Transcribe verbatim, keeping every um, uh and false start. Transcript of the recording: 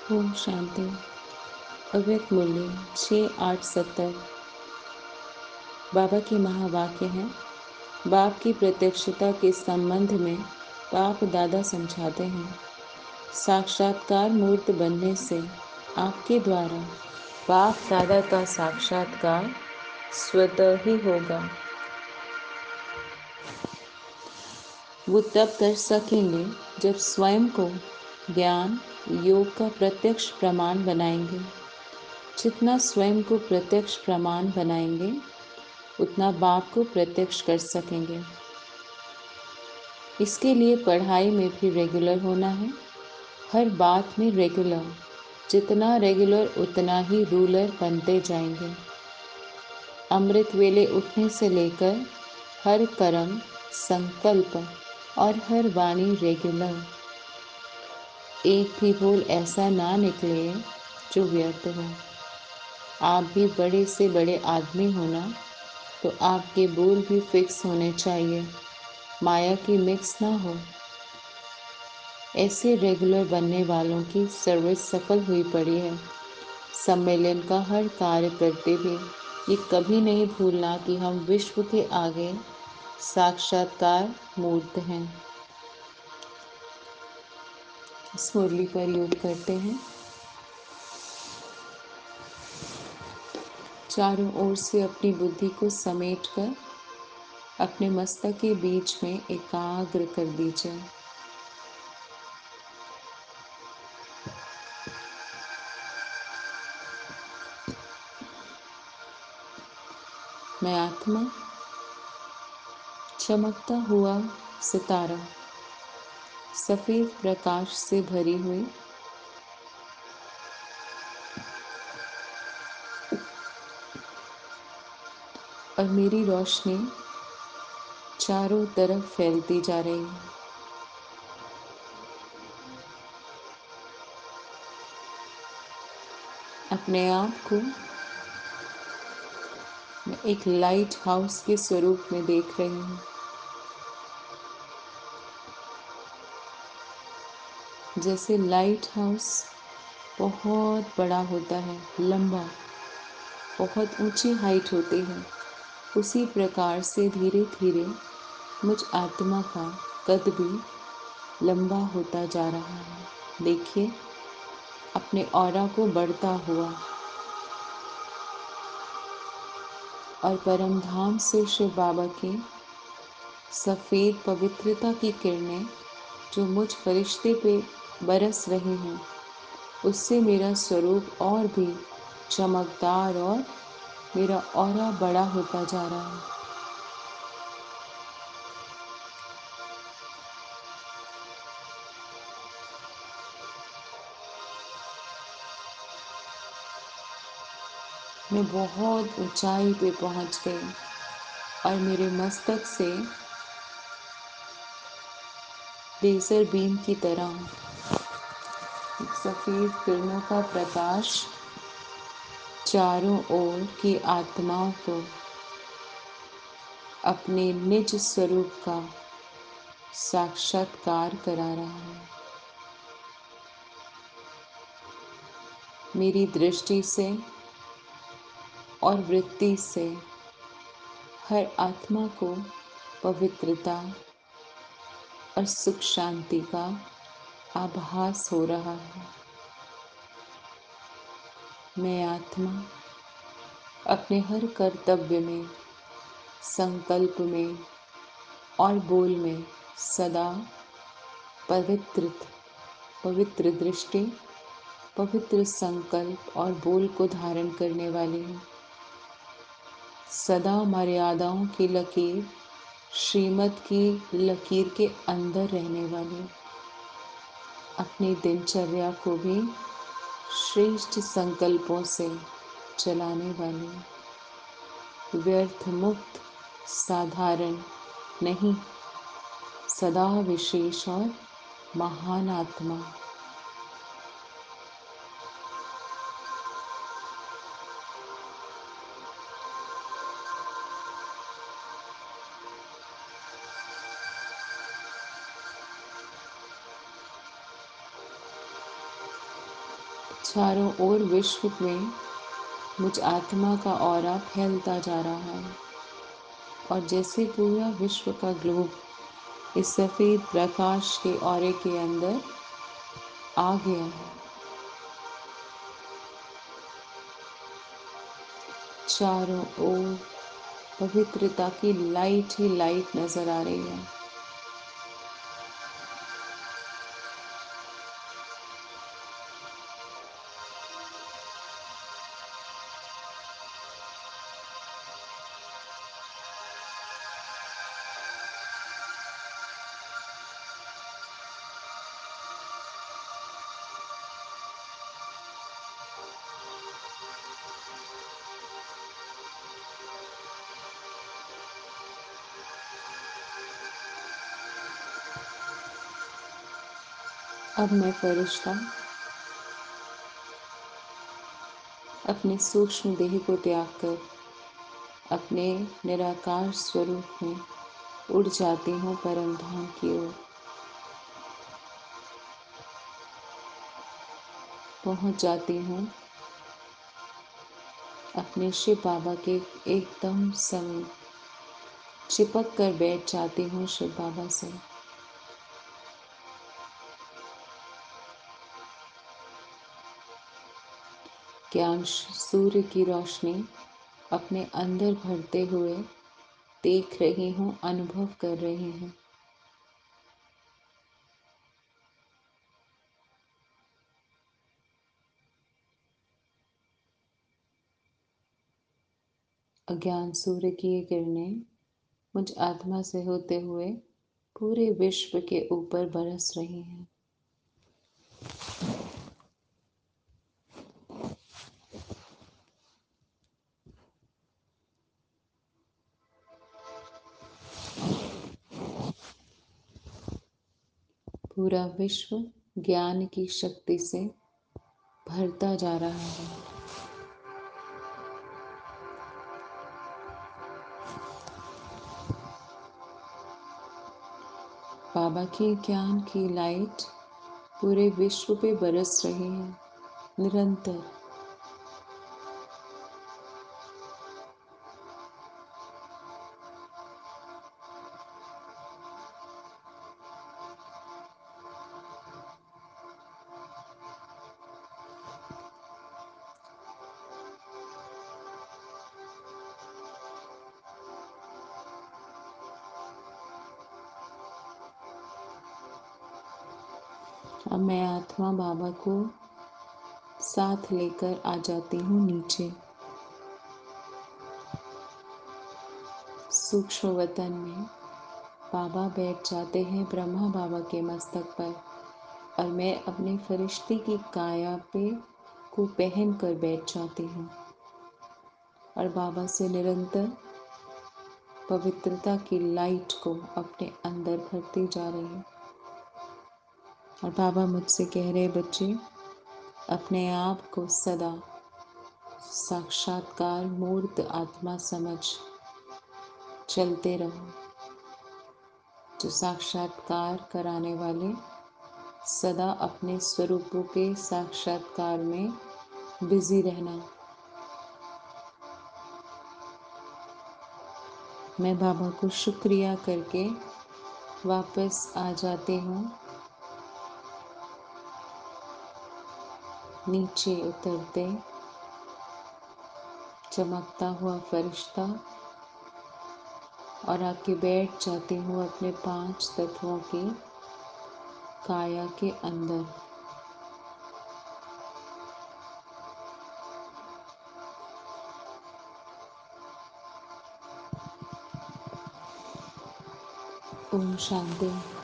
ओम शांति। अव्यक्त मूल्य छः आठ सत्तर। बाबा के महावाक्य हैं। बाप की प्रत्यक्षता के संबंध में बाप दादा समझाते हैं, साक्षात्कार मूर्त बनने से आपके द्वारा बाप दादा का साक्षात्कार स्वतः ही होगा। वो तब कर सकेंगे जब स्वयं को ज्ञान योग का प्रत्यक्ष प्रमाण बनाएंगे। जितना स्वयं को प्रत्यक्ष प्रमाण बनाएंगे उतना बाप को प्रत्यक्ष कर सकेंगे। इसके लिए पढ़ाई में भी रेगुलर होना है, हर बात में रेगुलर। जितना रेगुलर उतना ही रूलर बनते जाएंगे। अमृत वेले उठने से लेकर हर कर्म, संकल्प और हर वाणी रेगुलर। एक भी बोल ऐसा ना निकले जो व्यर्थ हो। आप भी बड़े से बड़े आदमी होना तो आपके बोल भी फिक्स होने चाहिए, माया की मिक्स ना हो। ऐसे रेगुलर बनने वालों की सर्विस सफल हुई पड़ी है। सम्मेलन का हर कार्य करते भी ये कभी नहीं भूलना कि हम विश्व के आगे साक्षात्कार मूर्त हैं। इस मुरली पर योग करते हैं। चारों ओर से अपनी बुद्धि को समेटकर अपने मस्तक के बीच में एकाग्र कर दीजिए। मैं आत्मा, चमकता हुआ सितारा, सफेद प्रकाश से भरी हुई, और मेरी रोशनी चारों तरफ फैलती जा रही है। अपने आप को मैं एक लाइट हाउस के स्वरूप में देख रही हूँ। जैसे लाइट हाउस बहुत बड़ा होता है, लंबा, बहुत ऊंची हाइट होती है, उसी प्रकार से धीरे धीरे मुझ आत्मा का कद भी लंबा होता जा रहा है। देखिए अपने ऑरा को बढ़ता हुआ, और परम धाम से शिव बाबा की सफ़ेद पवित्रता की किरणें जो मुझ फरिश्ते पे बरस रही हैं, उससे मेरा स्वरूप और भी चमकदार और मेरा ऑरा बड़ा होता जा रहा है। मैं बहुत ऊंचाई पे पहुंच गई और मेरे मस्तक से लेजर बीम की तरह सफ़ेद किरणों का प्रकाश चारों ओर की आत्माओं को अपने निज स्वरूप का साक्षात्कार करा रहा है। मेरी दृष्टि से और वृत्ति से हर आत्मा को पवित्रता और सुख शांति का आभास हो रहा है। मैं आत्मा अपने हर कर्तव्य में, संकल्प में और बोल में सदा पवित्र पवित्र दृष्टि, पवित्र संकल्प और बोल को धारण करने वाली हूँ। सदा मर्यादाओं की लकीर, श्रीमत की लकीर के अंदर रहने वाली, अपनी दिनचर्या को भी श्रेष्ठ संकल्पों से चलाने वाली, व्यर्थ मुक्त, साधारण नहीं, सदा विशेष और महान आत्मा। चारों ओर विश्व में मुझ आत्मा का ऑरा फैलता जा रहा है और जैसे पूरा विश्व का ग्लोब इस सफेद प्रकाश के ऑरे के अंदर आ गया है। चारों ओर पवित्रता की लाइट ही लाइट नजर आ रही है। अब मैं फरिश्ता अपने सूक्ष्म देह को त्याग कर अपने निराकार स्वरूप में उड़ जाती हूँ परम धाम की ओर। पहुँच जाती हूँ अपने शिव बाबा के एकदम समीप, चिपक कर बैठ जाती हूँ शिव बाबा से। ज्ञान सूर्य की रोशनी अपने अंदर भरते हुए देख रही हूँ, अनुभव कर रही हूँ। अज्ञान सूर्य की ये किरणें मुझ आत्मा से होते हुए पूरे विश्व के ऊपर बरस रही हैं। पूरा विश्व ज्ञान की शक्ति से भरता जा रहा है। बाबा की ज्ञान की लाइट पूरे विश्व पे बरस रही है निरंतर। अब मैं आत्मा बाबा को साथ लेकर आ जाती हूँ नीचे सूक्ष्म वतन में। बाबा बैठ जाते हैं ब्रह्मा बाबा के मस्तक पर और मैं अपनी फरिश्ते की काया पे को पहन कर बैठ जाती हूँ और बाबा से निरंतर पवित्रता की लाइट को अपने अंदर भरती जा रही है। और बाबा मुझसे कह रहे, बच्चे अपने आप को सदा साक्षात्कार मूर्त आत्मा समझ चलते रहो। जो साक्षात्कार कराने वाले सदा अपने स्वरूपों के साक्षात्कार में बिजी रहना। मैं बाबा को शुक्रिया करके वापस आ जाती हूँ। नीचे उतरते चमकता हुआ फरिश्ता और आके बैठ जाती हूँ अपने पांच तत्वों की काया के अंदर। ओम शांति।